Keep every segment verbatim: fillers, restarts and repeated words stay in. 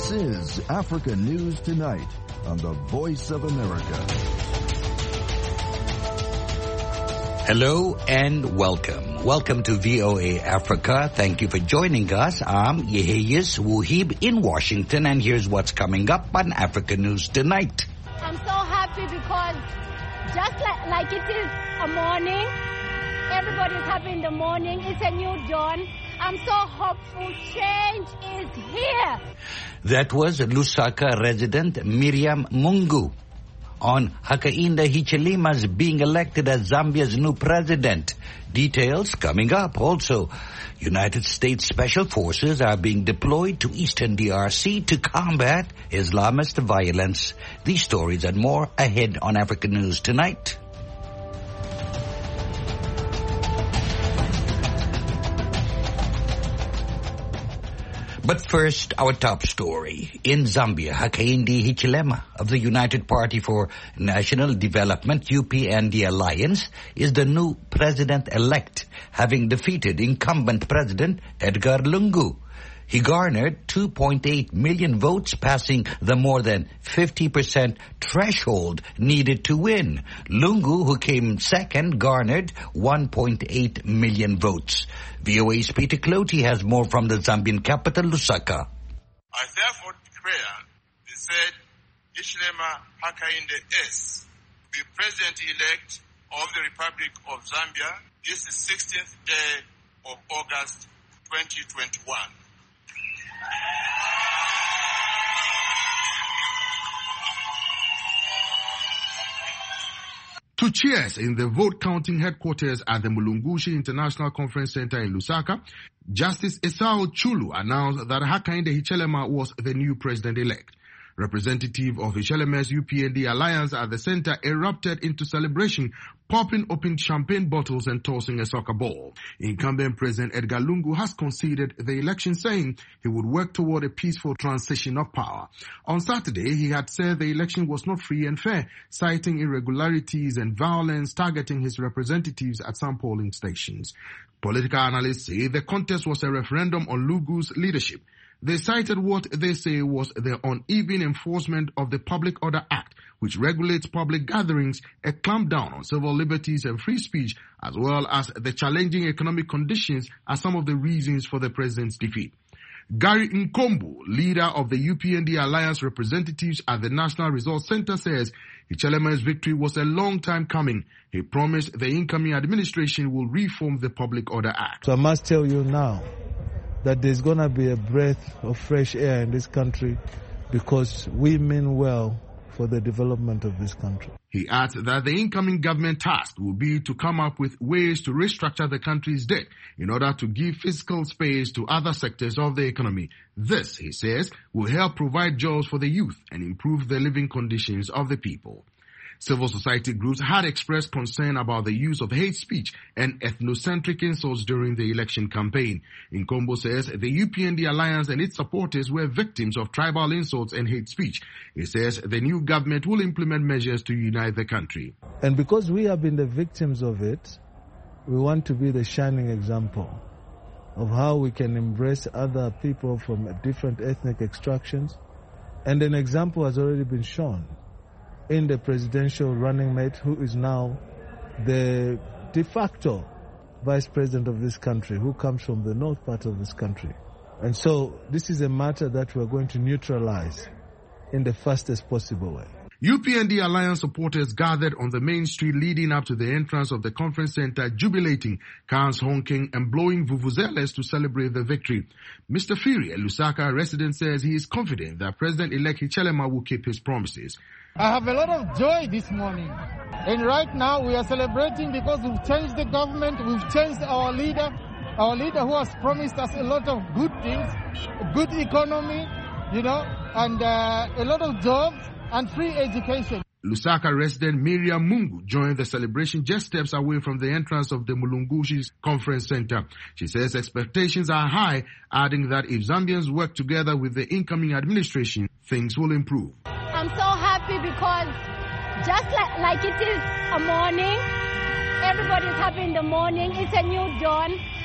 This is Africa News Tonight on the Voice of America. Hello and welcome. Welcome to V O A Africa. Thank you for joining us. I'm Yeheyes Wuhib in Washington, and here's what's coming up on Africa News Tonight. I'm so happy because just like, like it is a morning, everybody's happy in the morning. It's a new dawn. I'm so hopeful. Change is here. That was Lusaka resident Miriam Mungu on Hakainde Hichilema's being elected as Zambia's new president. Details coming up. Also, United States Special Forces are being deployed to eastern D R C to combat Islamist violence. These stories and more ahead on African News Tonight. But first, our top story. In Zambia, Hakainde Hichilema of the United Party for National Development, U P N D Alliance, is the new president-elect, having defeated incumbent President Edgar Lungu. He garnered two point eight million votes, passing the more than fifty percent threshold needed to win. Lungu, who came second, garnered one point eight million votes. V O A's Peter Clotty has more from the Zambian capital, Lusaka. I therefore declare the said Hichilema Hakainde S. to be President-elect of the Republic of Zambia this sixteenth day of August twenty twenty-one. To cheers in the vote counting headquarters at the Mulungushi International Conference Center in Lusaka, Justice Esau Chulu announced that Hakainde Hichilema was the new president-elect. Representative of Hichilema's U P N D alliance at the center erupted into celebration, popping open champagne bottles and tossing a soccer ball. Incumbent President Edgar Lungu has conceded the election, saying he would work toward a peaceful transition of power. On Saturday, he had said the election was not free and fair, citing irregularities and violence targeting his representatives at some polling stations. Political analysts say the contest was a referendum on Lungu's leadership. They cited what they say was the uneven enforcement of the Public Order Act, which regulates public gatherings, a clampdown on civil liberties and free speech, as well as the challenging economic conditions as some of the reasons for the president's defeat. Gary Nkombu, leader of the U P N D Alliance representatives at the National Resource Center, says Hichilema's victory was a long time coming. He promised the incoming administration will reform the Public Order Act. So I must tell you now that there's going to be a breath of fresh air in this country because we mean well for the development of this country. He adds that the incoming government task will be to come up with ways to restructure the country's debt in order to give fiscal space to other sectors of the economy. This, he says, will help provide jobs for the youth and improve the living conditions of the people. Civil society groups had expressed concern about the use of hate speech and ethnocentric insults during the election campaign. Nkombo says the U P N D Alliance and its supporters were victims of tribal insults and hate speech. He says the new government will implement measures to unite the country. And because we have been the victims of it, we want to be the shining example of how we can embrace other people from different ethnic extractions. And an example has already been shown in the presidential running mate, who is now the de facto vice president of this country, who comes from the north part of this country. And so this is a matter that we're going to neutralize in the fastest possible way. U P N D Alliance supporters gathered on the main street leading up to the entrance of the conference center, jubilating, cars honking and blowing vuvuzelas to celebrate the victory. Mister Firi, a Lusaka resident, says he is confident that President-elect Hichilema will keep his promises. I have a lot of joy this morning. And right now we are celebrating because we've changed the government, we've changed our leader, our leader who has promised us a lot of good things, a good economy, you know, and uh, a lot of jobs and free education. Lusaka resident Miriam Mungu joined the celebration just steps away from the entrance of the Mulungushi's conference center. She says expectations are high, adding that if Zambians work together with the incoming administration, things will improve. I'm so happy because just like, like it is a morning, everybody's happy in the morning, it's a new dawn.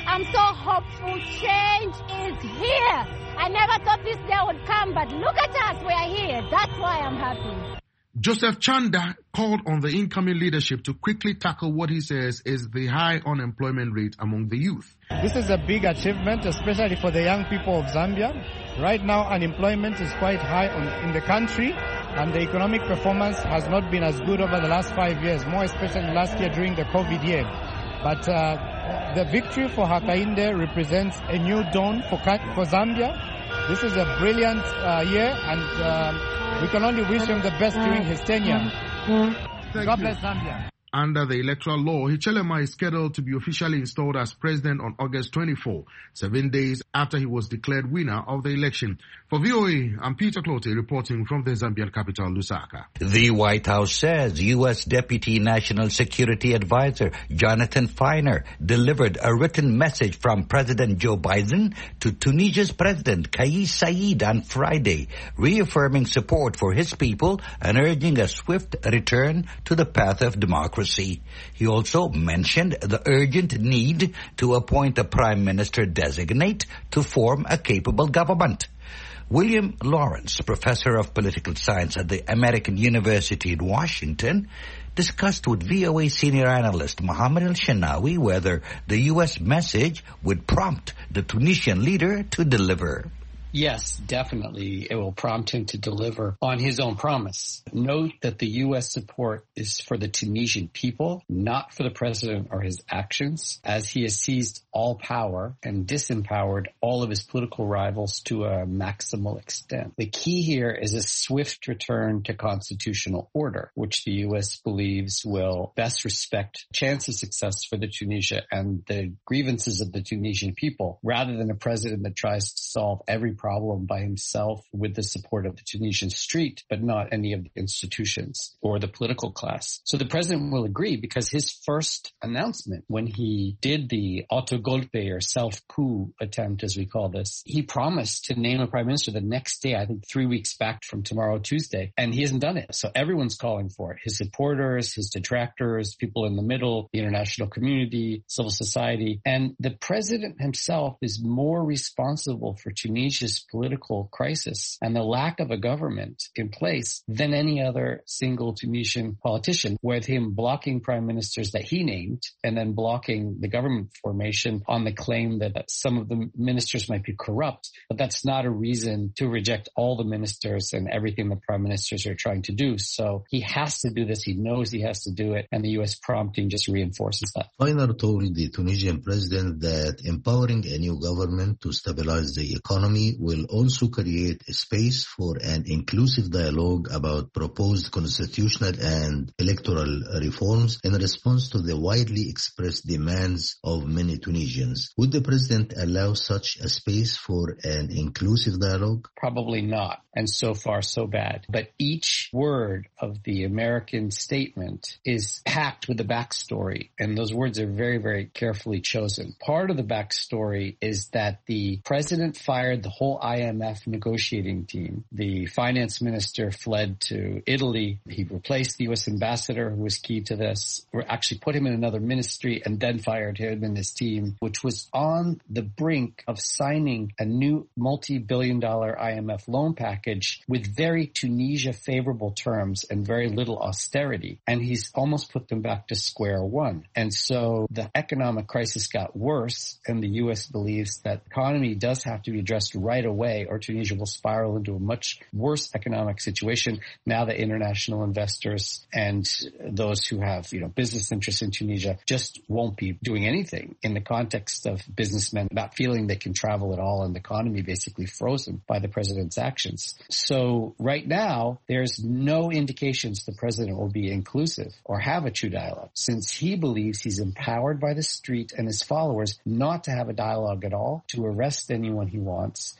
I'm so hopeful. Change is here. I never thought this day would come, but look at us. We are here. That's why I'm happy. Joseph Chanda called on the incoming leadership to quickly tackle what he says is the high unemployment rate among the youth. This is a big achievement, especially for the young people of Zambia. Right now, unemployment is quite high on, in the country, and the economic performance has not been as good over the last five years, more especially last year during the COVID year. But uh, the victory for Hakainde represents a new dawn for, for Zambia. This is a brilliant uh, year, and uh, we can only wish him the best during his tenure. Thank God you. bless Zambia. Under the electoral law, Hichilema is scheduled to be officially installed as president on August twenty-fourth, seven days after he was declared winner of the election. For V O A, I'm Peter Clote reporting from the Zambian capital, Lusaka. The White House says U S Deputy National Security Advisor Jonathan Feiner delivered a written message from President Joe Biden to Tunisia's President Kais Saied on Friday, reaffirming support for his people and urging a swift return to the path of democracy. He also mentioned the urgent need to appoint a prime minister designate to form a capable government. William Lawrence, professor of political science at the American University in Washington, discussed with V O A senior analyst Mohammed El-Shanawi whether the U S message would prompt the Tunisian leader to deliver. Yes, definitely. It will prompt him to deliver on his own promise. Note that the U S support is for the Tunisian people, not for the president or his actions, as he has seized all power and disempowered all of his political rivals to a maximal extent. The key here is a swift return to constitutional order, which the U S believes will best respect chance of success for the Tunisia and the grievances of the Tunisian people, rather than a president that tries to solve every problem by himself with the support of the Tunisian street, but not any of the institutions or the political class. So the president will agree because his first announcement when he did the autogolpe or self-coup attempt, as we call this, he promised to name a prime minister the next day, I think three weeks back from tomorrow, Tuesday, and he hasn't done it. So everyone's calling for it. His supporters, his detractors, people in the middle, the international community, civil society. And the president himself is more responsible for Tunisia's political crisis and the lack of a government in place than any other single Tunisian politician, with him blocking prime ministers that he named and then blocking the government formation on the claim that some of the ministers might be corrupt. But that's not a reason to reject all the ministers and everything the prime ministers are trying to do. So he has to do this. He knows he has to do it. And the U S prompting just reinforces that. Feiner told the Tunisian president that empowering a new government to stabilize the economy will also create a space for an inclusive dialogue about proposed constitutional and electoral reforms in response to the widely expressed demands of many Tunisians. Would the president allow such a space for an inclusive dialogue? Probably not. And so far, so bad. But each word of the American statement is packed with a backstory. And those words are very, very carefully chosen. Part of the backstory is that the president fired the whole I M F negotiating team. The finance minister fled to Italy. He replaced the U S ambassador who was key to this, or actually put him in another ministry and then fired him and his team, which was on the brink of signing a new multi-billion dollar I M F loan package with very Tunisia favorable terms and very little austerity. And he's almost put them back to square one. And so the economic crisis got worse, and the U S believes that the economy does have to be addressed right away, or Tunisia will spiral into a much worse economic situation now that international investors and those who have, you know, business interests in Tunisia just won't be doing anything in the context of businessmen not feeling they can travel at all and the economy basically frozen by the president's actions. So right now, there's no indications the president will be inclusive or have a true dialogue, since he believes he's empowered by the street and his followers not to have a dialogue at all, to arrest anyone he wants,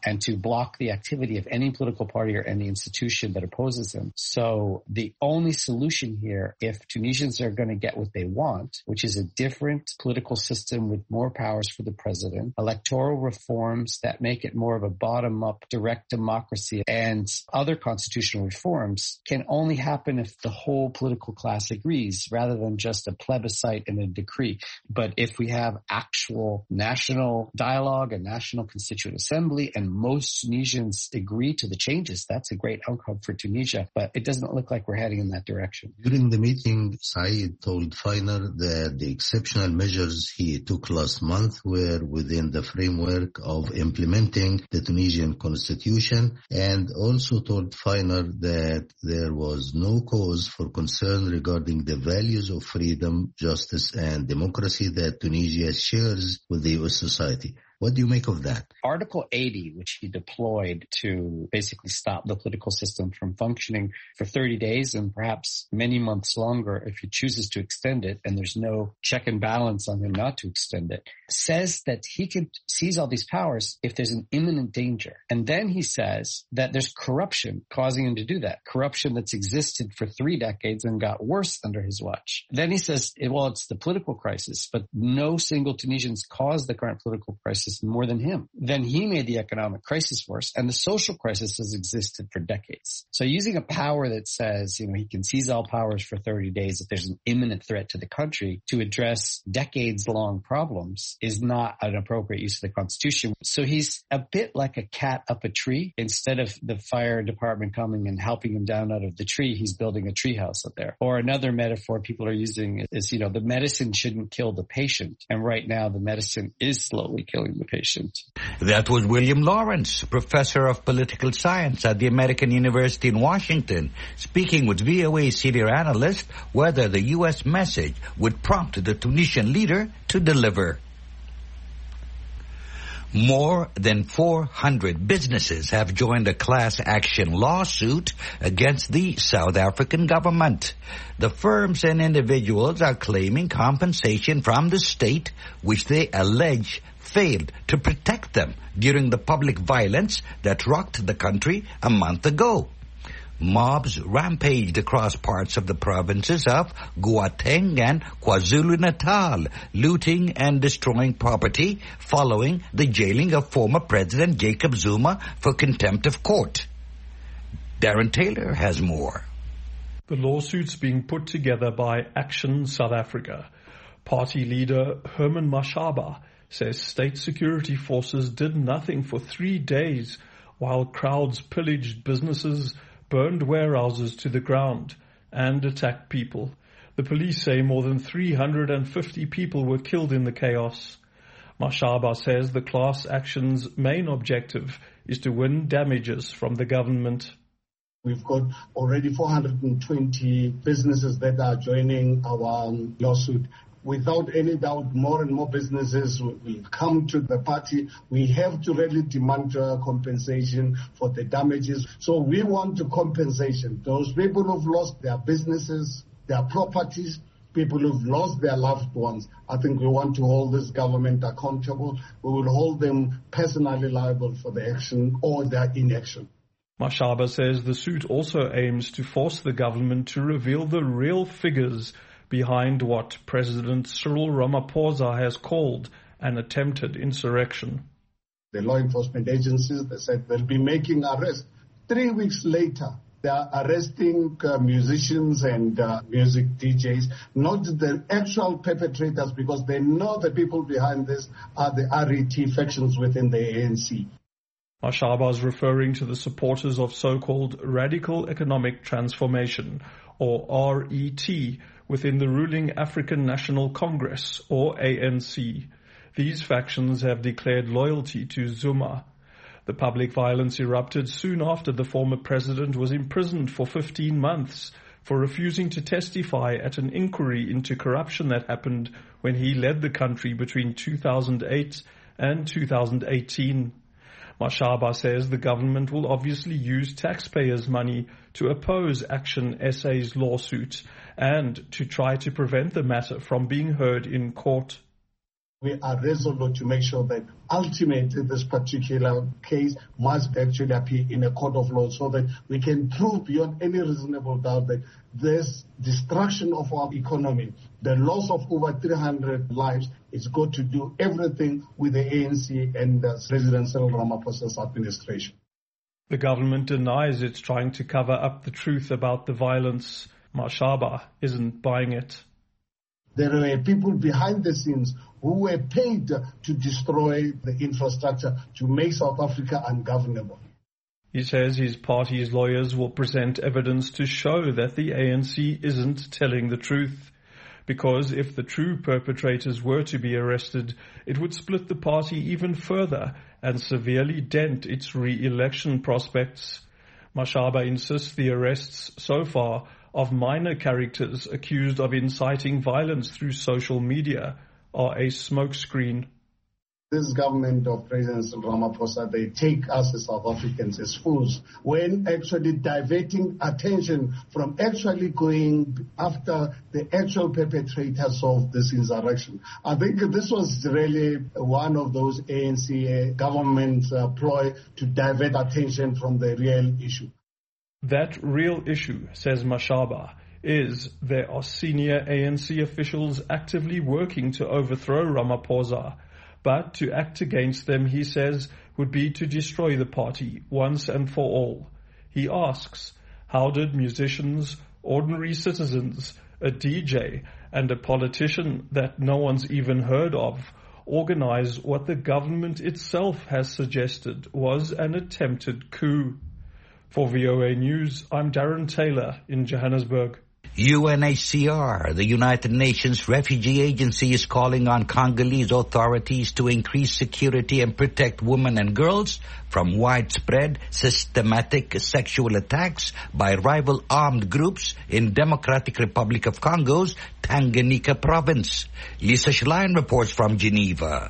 and to block the activity of any political party or any institution that opposes him. So the only solution here, if Tunisians are going to get what they want, which is a different political system with more powers for the president, electoral reforms that make it more of a bottom-up direct democracy, and other constitutional reforms, can only happen if the whole political class agrees rather than just a plebiscite and a decree. But if we have actual national dialogue, a national constituent assembly, and most Tunisians agree to the changes, that's a great outcome for Tunisia. But it doesn't look like we're heading in that direction. During the meeting, Said told Feiner that the exceptional measures he took last month were within the framework of implementing the Tunisian constitution, and also told Feiner that there was no cause for concern regarding the values of freedom, justice, and democracy that Tunisia shares with the U S society. What do you make of that? Article eighty, which he deployed to basically stop the political system from functioning for thirty days and perhaps many months longer if he chooses to extend it, and there's no check and balance on him not to extend it, says that he can seize all these powers if there's an imminent danger. And then he says that there's corruption causing him to do that, corruption that's existed for three decades and got worse under his watch. Then he says, well, it's the political crisis, but no single Tunisians caused the current political crisis more than him. Then he made the economic crisis worse, and the social crisis has existed for decades. So using a power that says, you know, he can seize all powers for thirty days if there's an imminent threat to the country to address decades-long problems is not an appropriate use of the Constitution. So he's a bit like a cat up a tree. Instead of the fire department coming and helping him down out of the tree, he's building a treehouse up there. Or another metaphor people are using is, you know, the medicine shouldn't kill the patient. And right now the medicine is slowly killing the patient. That was William Lawrence, professor of political science at the American University in Washington, speaking with V O A senior analyst whether the U S message would prompt the Tunisian leader to deliver. More than four hundred businesses have joined a class action lawsuit against the South African government. The firms and individuals are claiming compensation from the state, which they allege failed to protect them during the public violence that rocked the country a month ago. Mobs rampaged across parts of the provinces of Gauteng and KwaZulu-Natal, looting and destroying property following the jailing of former President Jacob Zuma for contempt of court. Darren Taylor has more. The lawsuit's being put together by Action South Africa. Party leader Herman Mashaba says state security forces did nothing for three days while crowds pillaged businesses, burned warehouses to the ground, and attacked people. The police say more than three hundred fifty people were killed in the chaos. Mashaba says the class action's main objective is to win damages from the government. We've got already four hundred twenty businesses that are joining our lawsuit. Without any doubt, more and more businesses will come to the party. We have to really demand uh, compensation for the damages. So we want to compensation. Those people who've lost their businesses, their properties, people who've lost their loved ones. I think we want to hold this government accountable. We will hold them personally liable for the action or their inaction. Mashaba says the suit also aims to force the government to reveal the real figures behind what President Cyril Ramaphosa has called an attempted insurrection. The law enforcement agencies, they said they'll be making arrests. Three weeks later, they are arresting uh, musicians and uh, music D Js, not the actual perpetrators, because they know the people behind this are the R E T factions within the A N C. Mashaba is referring to the supporters of so-called Radical Economic Transformation, or R E T, within the ruling African National Congress, or A N C. These factions have declared loyalty to Zuma. The public violence erupted soon after the former president was imprisoned for fifteen months for refusing to testify at an inquiry into corruption that happened when he led the country between two thousand eight and two thousand eighteen. Mashaba says the government will obviously use taxpayers' money to oppose Action S A's lawsuit and to try to prevent the matter from being heard in court. We are resolute to make sure that ultimately this particular case must actually appear in a court of law so that we can prove beyond any reasonable doubt that this destruction of our economy, the loss of over three hundred lives, is going to do everything with the A N C and the President Cyril Ramaphosa's administration. The government denies it's trying to cover up the truth about the violence. Mashaba isn't buying it. There were people behind the scenes who were paid to destroy the infrastructure to make South Africa ungovernable. He says his party's lawyers will present evidence to show that the A N C isn't telling the truth. Because if the true perpetrators were to be arrested, it would split the party even further and severely dent its re-election prospects. Mashaba insists the arrests so far of minor characters accused of inciting violence through social media are a smokescreen. This government of President Ramaphosa, they take us as South Africans as fools when actually diverting attention from actually going after the actual perpetrators of this insurrection. I think this was really one of those A N C government uh, ploy to divert attention from the real issue. That real issue, says Mashaba, is there are senior A N C officials actively working to overthrow Ramaphosa. But to act against them, he says, would be to destroy the party once and for all. He asks, how did musicians, ordinary citizens, a D J, and a politician that no one's even heard of organize what the government itself has suggested was an attempted coup? For V O A News, I'm Darren Taylor in Johannesburg. U N H C R, the United Nations Refugee Agency, is calling on Congolese authorities to increase security and protect women and girls from widespread, systematic sexual attacks by rival armed groups in Democratic Republic of Congo's Tanganyika province. Lisa Schlein reports from Geneva.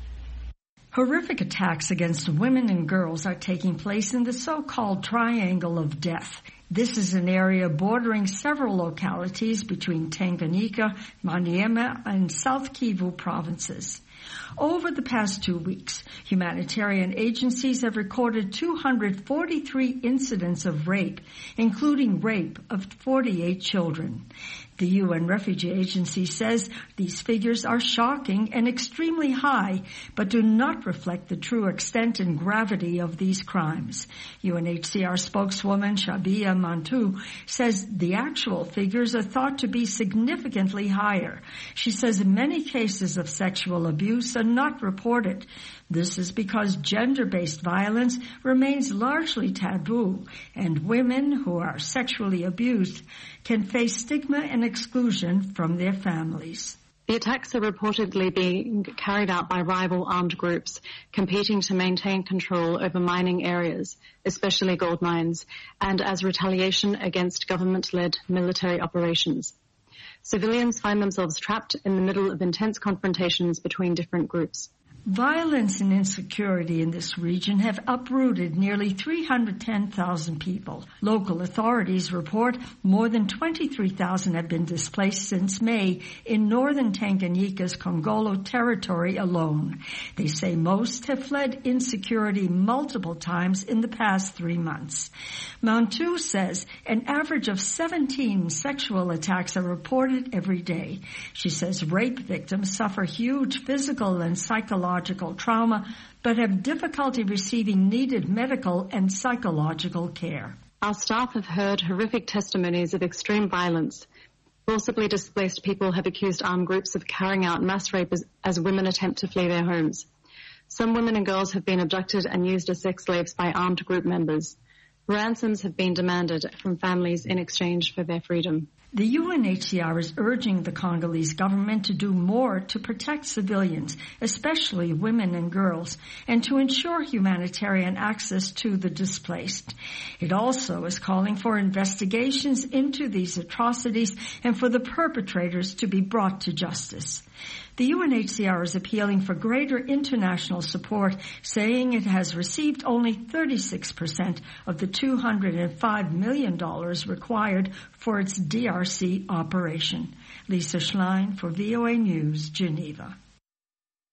Horrific attacks against women and girls are taking place in the so-called Triangle of Death. This is an area bordering several localities between Tanganyika, Maniema, and South Kivu provinces. Over the past two weeks, humanitarian agencies have recorded two hundred forty-three incidents of rape, including rape of forty-eight children. The U N Refugee Agency says these figures are shocking and extremely high, but do not reflect the true extent and gravity of these crimes. U N H C R spokeswoman Shabia Mantou says the actual figures are thought to be significantly higher. She says many cases of sexual abuse are not reported. This is because gender-based violence remains largely taboo, and women who are sexually abused can face stigma and exclusion from their families. The attacks are reportedly being carried out by rival armed groups competing to maintain control over mining areas, especially gold mines, and as retaliation against government-led military operations. Civilians find themselves trapped in the middle of intense confrontations between different groups. Violence and insecurity in this region have uprooted nearly three hundred ten thousand people. Local authorities report more than twenty-three thousand have been displaced since May in northern Tanganyika's Kongolo territory alone. They say most have fled insecurity multiple times in the past three months. Mantou says an average of seventeen sexual attacks are reported every day. She says rape victims suffer huge physical and psychological trauma, but have difficulty receiving needed medical and psychological care. Our staff have heard horrific testimonies of extreme violence. Forcibly displaced people have accused armed groups of carrying out mass rape as, as women attempt to flee their homes. Some women and girls have been abducted and used as sex slaves by armed group members. Ransoms have been demanded from families in exchange for their freedom. The U N H C R is urging the Congolese government to do more to protect civilians, especially women and girls, and to ensure humanitarian access to the displaced. It also is calling for investigations into these atrocities and for the perpetrators to be brought to justice. The U N H C R is appealing for greater international support, saying it has received only thirty-six percent of the two hundred five million dollars required for its D R C operation. Lisa Schlein for V O A News, Geneva.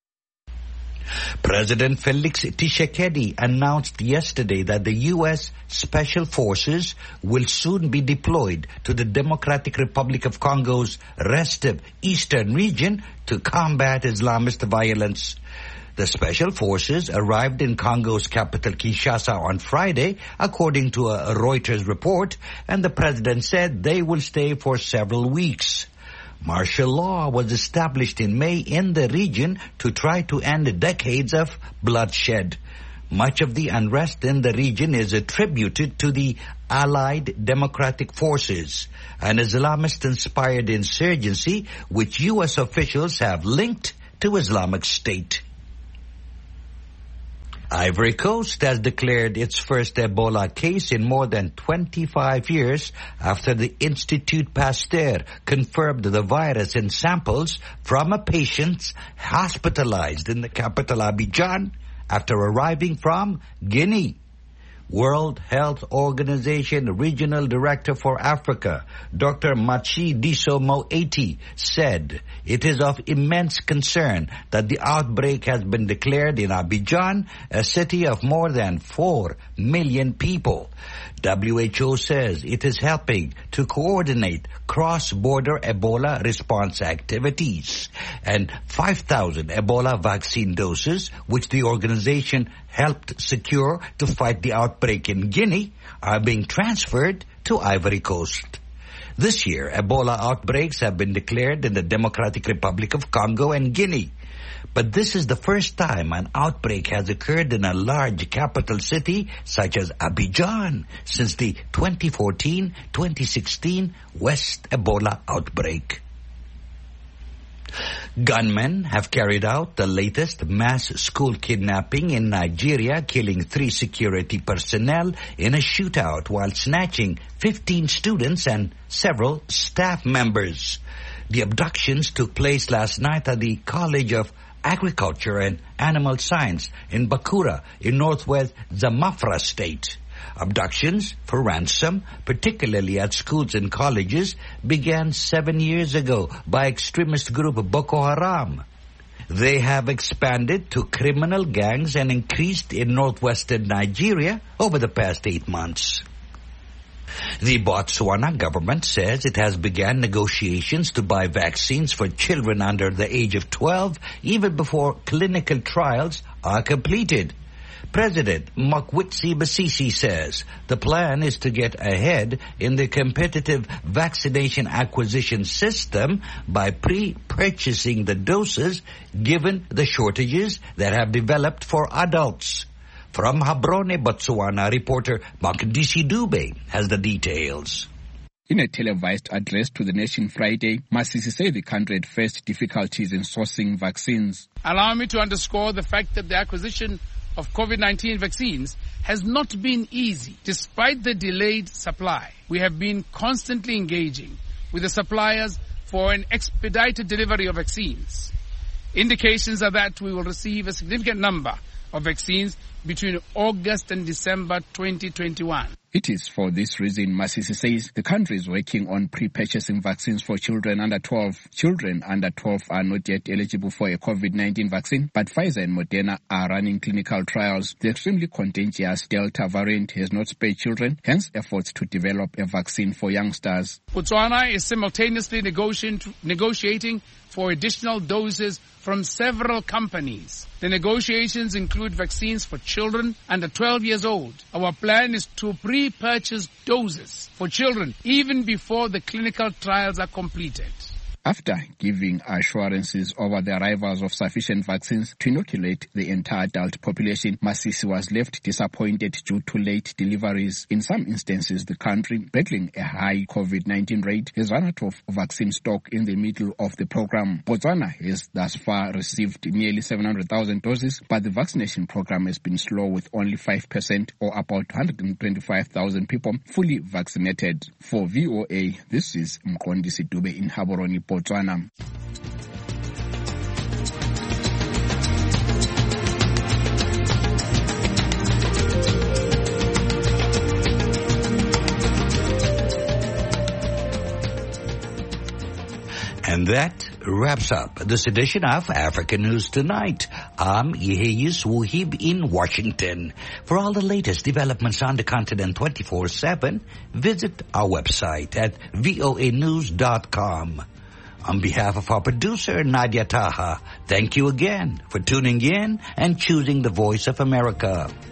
President Felix Tshisekedi announced yesterday that the U S Special Forces will soon be deployed to the Democratic Republic of Congo's restive eastern region to combat Islamist violence. The Special Forces arrived in Congo's capital Kinshasa on Friday, according to a Reuters report, and the president said they will stay for several weeks. Martial law was established in May in the region to try to end decades of bloodshed. Much of the unrest in the region is attributed to the Allied Democratic Forces, an Islamist-inspired insurgency which U S officials have linked to Islamic State. Ivory Coast has declared its first Ebola case in more than twenty-five years after the Institut Pasteur confirmed the virus in samples from a patient hospitalized in the capital Abidjan after arriving from Guinea. World Health Organization Regional Director for Africa, Doctor Matshidiso Moeti, said it is of immense concern that the outbreak has been declared in Abidjan, a city of more than four million people. W H O says it is helping to coordinate cross-border Ebola response activities, and five thousand Ebola vaccine doses, which the organization helped secure to fight the outbreak in Guinea, are being transferred to Ivory Coast. This year, Ebola outbreaks have been declared in the Democratic Republic of Congo and Guinea. But this is the first time an outbreak has occurred in a large capital city such as Abidjan since the twenty fourteen twenty sixteen West Ebola outbreak. Gunmen have carried out the latest mass school kidnapping in Nigeria, killing three security personnel in a shootout while snatching fifteen students and several staff members. The abductions took place last night at the College of Agriculture and Animal Science in Bakura in northwest Zamfara state. Abductions for ransom, particularly at schools and colleges, began seven years ago by extremist group Boko Haram. They have expanded to criminal gangs and increased in northwestern Nigeria over the past eight months. The Botswana government says it has begun negotiations to buy vaccines for children under the age of twelve even before clinical trials are completed. President Mokgweetsi Masisi says the plan is to get ahead in the competitive vaccination acquisition system by pre-purchasing the doses given the shortages that have developed for adults. From Gaborone, Botswana, reporter Makdisi Dube has the details. In a televised address to the nation Friday, Masisi said the country had faced difficulties in sourcing vaccines. Allow me to underscore the fact that the acquisition of COVID nineteen vaccines has not been easy. Despite the delayed supply, we have been constantly engaging with the suppliers for an expedited delivery of vaccines. Indications are that we will receive a significant number of vaccines between August and December twenty twenty-one. It is for this reason, Masisi says, the country is working on pre-purchasing vaccines for children under twelve. Children under twelve are not yet eligible for a COVID nineteen vaccine, but Pfizer and Moderna are running clinical trials. The extremely contagious Delta variant has not spared children, hence efforts to develop a vaccine for youngsters. Botswana is simultaneously negotiating, negotiating for additional doses from several companies. The negotiations include vaccines for children under twelve years old. Our plan is to pre-purchase doses for children even before the clinical trials are completed. After giving assurances over the arrivals of sufficient vaccines to inoculate the entire adult population, Masisi was left disappointed due to late deliveries. In some instances, the country, battling a high COVID nineteen rate, has run out of vaccine stock in the middle of the program. Botswana has thus far received nearly seven hundred thousand doses, but the vaccination program has been slow, with only five percent or about one hundred twenty-five thousand people fully vaccinated. For V O A, this is Mkondisi Dube in Gaborone, Botswana. And that wraps up this edition of African News Tonight. I'm Yeheyus Wuhib in Washington. For all the latest developments on the continent twenty-four seven, visit our website at voa news dot com. On behalf of our producer, Nadia Taha, thank you again for tuning in and choosing the Voice of America.